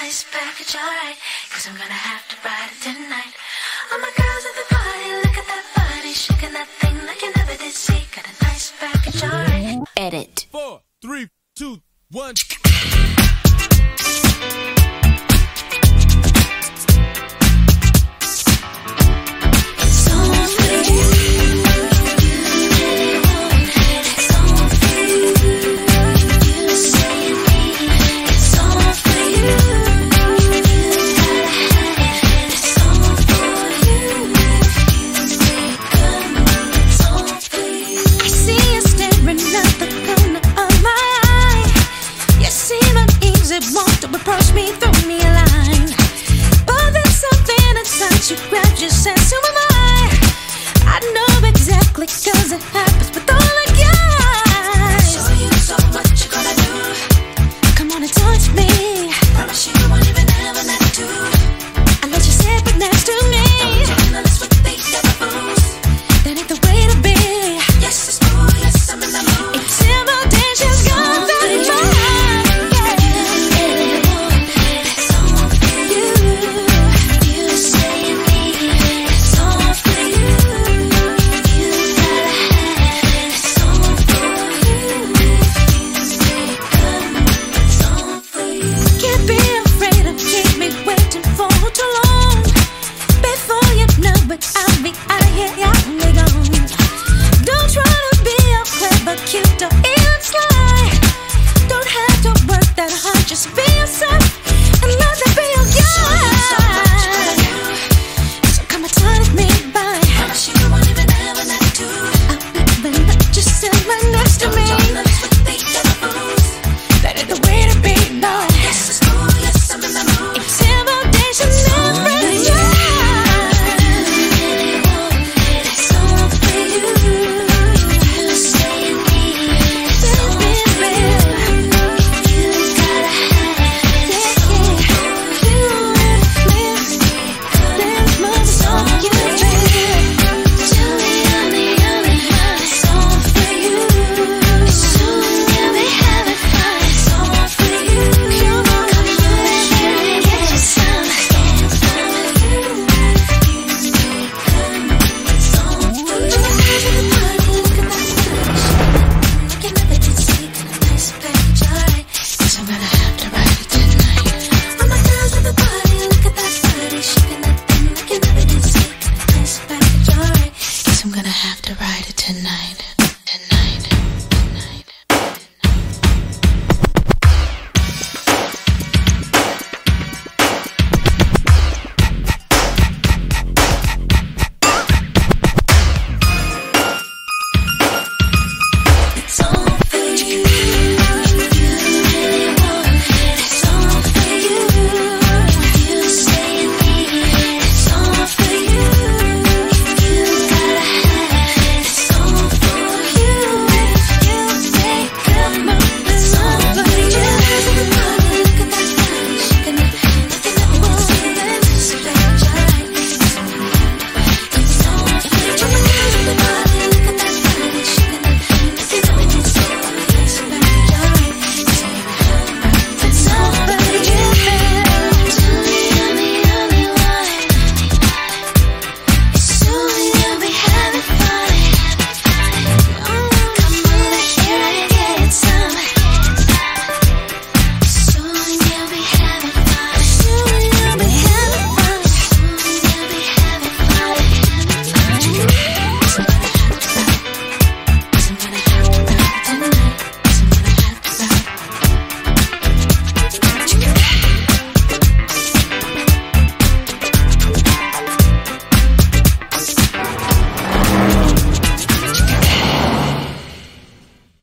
nice package, alright. Cause I'm gonna have to ride it tonight. All my girls at the party, look at that body, shaking that thing like you never did see. Got a nice package, alright. Edit. 4, 3, 2, 1. Want to approach me, throw me a line, but there's something inside you grabs your sense. Who am I? I know exactly, cause it happens.